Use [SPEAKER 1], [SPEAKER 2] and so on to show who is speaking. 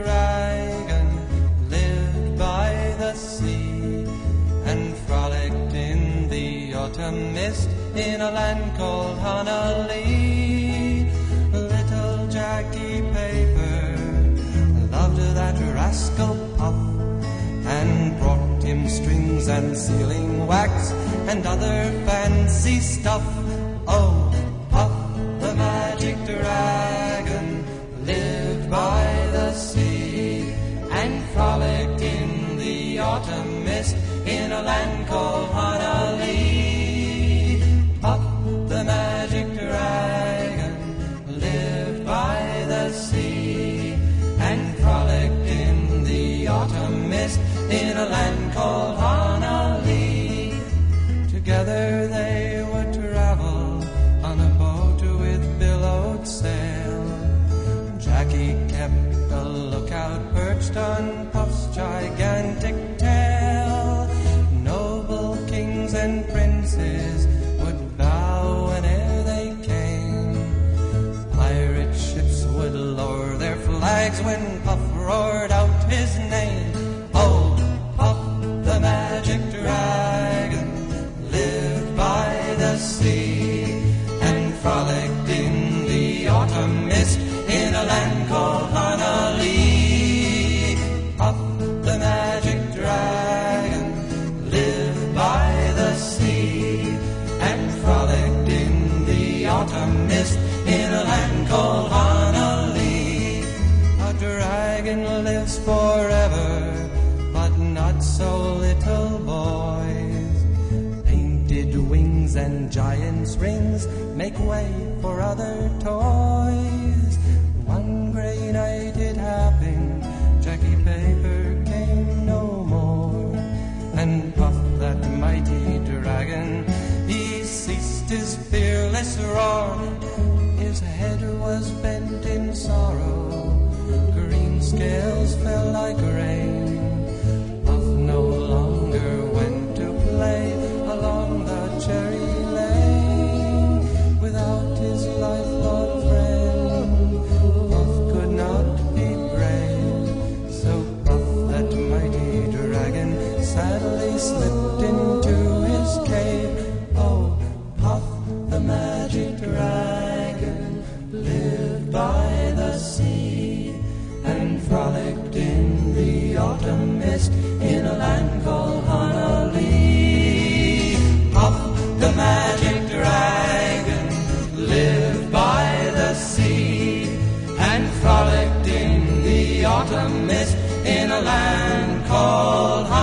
[SPEAKER 1] dragon lived by the sea and frolicked in the autumn mist in a land called Honolulu. Little Jackie Paper loved that rascal Puff and brought him strings and sealing wax and other fancy stuff. Oh, Puff the magic dragon lived by the sea and frolicked in the autumn mist in a land called Honolulu. Puff the magic dragon lived by the sea and frolicked in the autumn mist in a land called Honolulu. Together they would travel on a boat with billowed sail. Jackie kept a lookout perched on Puff's gigantic tail. Noble kings and princes would bow whene'er they came. Pirate ships would lower their flags when Puff roared out his name. Oh, Puff the magic dragon lived by the sea and frolicked in the autumn mist in a land called Honolulu. Puff the magic dragon lived by the sea and frolicked in the autumn mist in a land called Honolulu. A dragon lives forever, but not so little boys. Painted wings and giant's rings make way for other toys. One gray night it happened, Jackie Paper came no more, and Puff that mighty dragon, he ceased his fearless roar. His head was bent in sorrow, green scales fell like rain. Puff no longer went to play along the cherry lane. Without his lifelong friend, Puff could not be brave. So Puff that mighty dragon sadly slipped into his cave. Oh, Puff the magic dragon lived by the sea and frolicked in the autumn mist in a land called Honolulu. Puff the magic dragon lived by the sea and frolicked in the autumn mist in a land called Honolulu.